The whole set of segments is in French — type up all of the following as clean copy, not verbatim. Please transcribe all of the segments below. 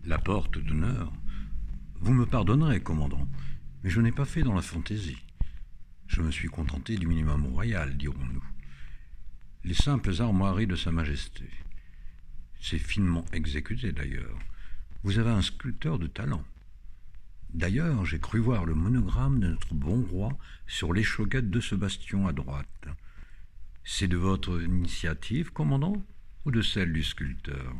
La porte d'honneur. Vous me pardonnerez, commandant, mais je n'ai pas fait dans la fantaisie. Je me suis contenté du minimum royal, dirons-nous. Les simples armoiries de Sa Majesté. C'est finement exécuté, d'ailleurs. Vous avez un sculpteur de talent. D'ailleurs, j'ai cru voir le monogramme de notre bon roi sur l'échauguette de ce bastion à droite. C'est de votre initiative, commandant, ou de celle du sculpteur?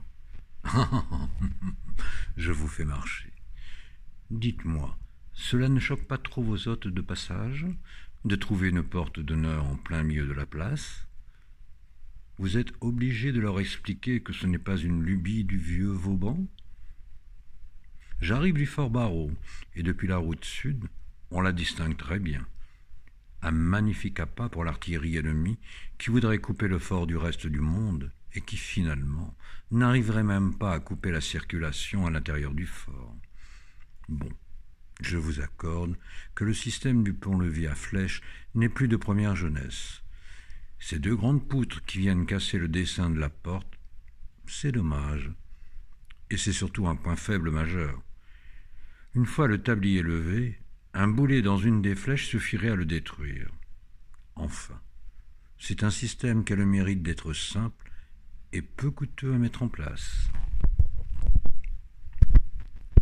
Je vous fais marcher. Dites-moi, cela ne choque pas trop vos hôtes de passage de trouver une porte d'honneur en plein milieu de la place? Vous êtes obligé de leur expliquer que ce n'est pas une lubie du vieux Vauban? J'arrive du fort Barreau, et depuis la route sud, on la distingue très bien. Un magnifique appât pour l'artillerie ennemie qui voudrait couper le fort du reste du monde et qui, finalement, n'arriverait même pas à couper la circulation à l'intérieur du fort. Bon, je vous accorde que le système du pont-levis à flèche n'est plus de première jeunesse. Ces deux grandes poutres qui viennent casser le dessin de la porte, c'est dommage. Et c'est surtout un point faible majeur. Une fois le tablier levé, un boulet dans une des flèches suffirait à le détruire. Enfin, c'est un système qui a le mérite d'être simple et peu coûteux à mettre en place.